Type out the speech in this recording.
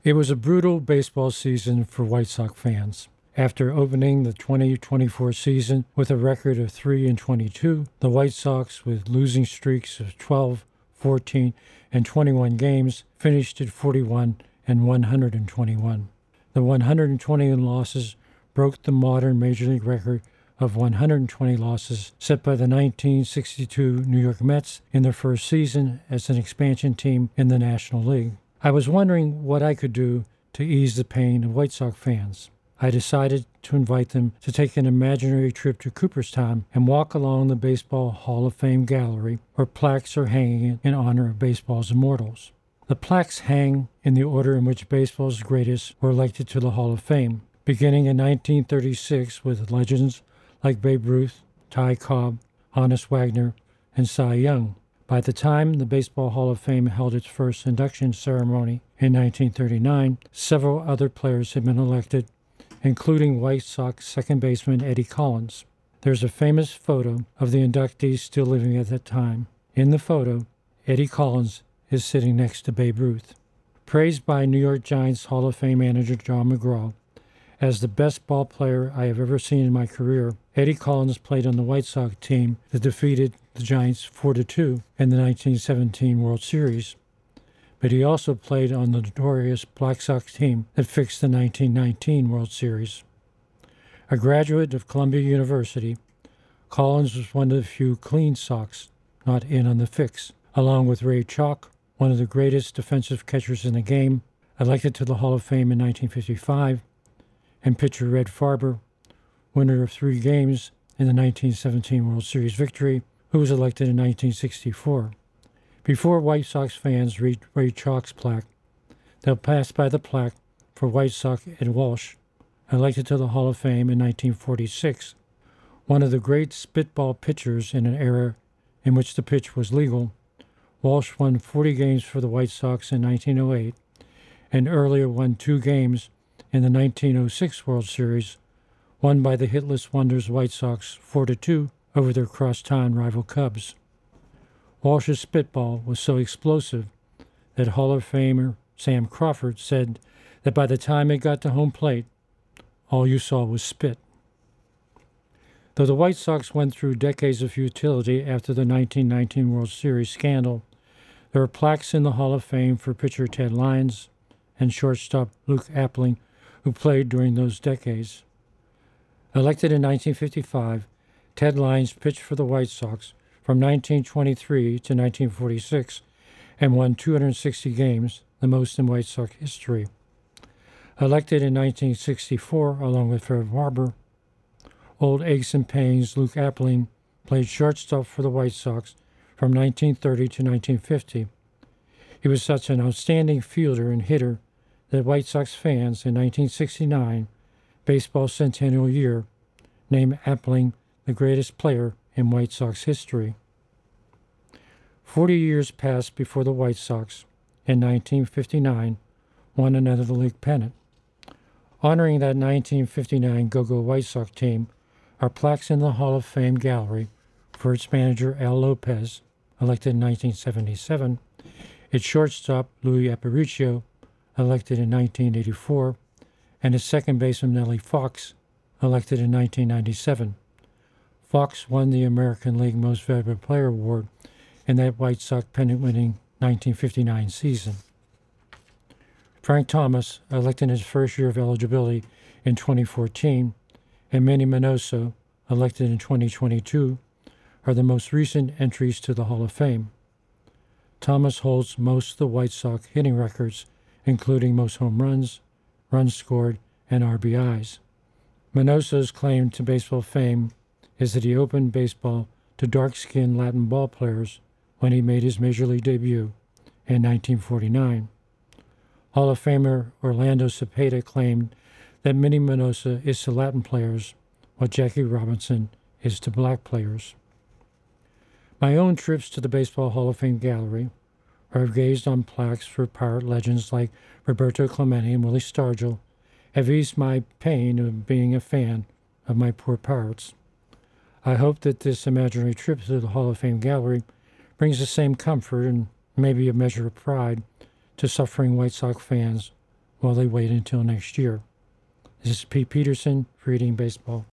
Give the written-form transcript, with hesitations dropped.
It was a brutal baseball season for White Sox fans. After opening the 2024 season with a record of 3-22, the White Sox, with losing streaks of 12, 14, and 21 games, finished at 41 and 121. The 121 losses broke the modern Major League record of 120 losses set by the 1962 New York Mets in their first season as an expansion team in the National League. I was wondering what I could do to ease the pain of White Sox fans. I decided to invite them to take an imaginary trip to Cooperstown and walk along the Baseball Hall of Fame gallery where plaques are hanging in honor of baseball's immortals. The plaques hang in the order in which baseball's greatest were elected to the Hall of Fame, beginning in 1936 with legends like Babe Ruth, Ty Cobb, Honus Wagner, and Cy Young. By the time the Baseball Hall of Fame held its first induction ceremony in 1939, several other players had been elected, including White Sox second baseman Eddie Collins. There's a famous photo of the inductees still living at that time. In the photo, Eddie Collins is sitting next to Babe Ruth. Praised by New York Giants Hall of Fame manager John McGraw as the best ball player I have ever seen in my career, Eddie Collins played on the White Sox team that defeated the Giants 4-2 in the 1917 World Series. But he also played on the notorious Black Sox team that fixed the 1919 World Series. A graduate of Columbia University, Collins was one of the few clean Sox not in on the fix, along with Ray Chalk, one of the greatest defensive catchers in the game, elected to the Hall of Fame in 1955, and pitcher Red Farber, winner of 3 games in the 1917 World Series victory, who was elected in 1964. Before White Sox fans reach Ray Chalk's plaque, they'll pass by the plaque for White Sox Ed Walsh, elected to the Hall of Fame in 1946. One of the great spitball pitchers in an era in which the pitch was legal, Walsh won 40 games for the White Sox in 1908, and earlier won 2 games in the 1906 World Series, won by the hitless Wonders White Sox 4-2 over their crosstown rival Cubs. Walsh's spitball was so explosive that Hall of Famer Sam Crawford said that by the time it got to home plate, all you saw was spit. Though the White Sox went through decades of futility after the 1919 World Series scandal, there are plaques in the Hall of Fame for pitcher Ted Lyons and shortstop Luke Appling, who played during those decades. Elected in 1955, Ted Lyons pitched for the White Sox from 1923 to 1946 and won 260 games, the most in White Sox history. Elected in 1964 along with Fred Farber, old aches and pains Luke Appling played shortstop for the White Sox from 1930 to 1950. He was such an outstanding fielder and hitter that White Sox fans in 1969, baseball centennial year, named Appling the greatest player in White Sox history. 40 years passed before the White Sox, in 1959, won another league pennant. Honoring that 1959 Go-Go White Sox team are plaques in the Hall of Fame gallery for its manager Al Lopez, elected in 1977, its shortstop Louis Aparicio, elected in 1984, and its second baseman Nellie Fox, elected in 1997. Fox won the American League Most Valuable Player award in that White Sox pennant-winning 1959 season. Frank Thomas, elected in his first year of eligibility in 2014, and Manny Minoso, elected in 2022, are the most recent entries to the Hall of Fame. Thomas holds most of the White Sox hitting records, including most home runs, runs scored, and RBIs. Minoso's claim to baseball fame is that he opened baseball to dark-skinned Latin ball players when he made his Major League debut in 1949. Hall of Famer Orlando Cepeda claimed that Manny Minoso is to Latin players what Jackie Robinson is to black players. My own trips to the Baseball Hall of Fame gallery, where I've gazed on plaques for pirate legends like Roberto Clemente and Willie Stargell, have eased my pain of being a fan of my poor Pirates. I hope that this imaginary trip to the Hall of Fame gallery brings the same comfort and maybe a measure of pride to suffering White Sox fans while they wait until next year. This is Pete Peterson for Eating Baseball.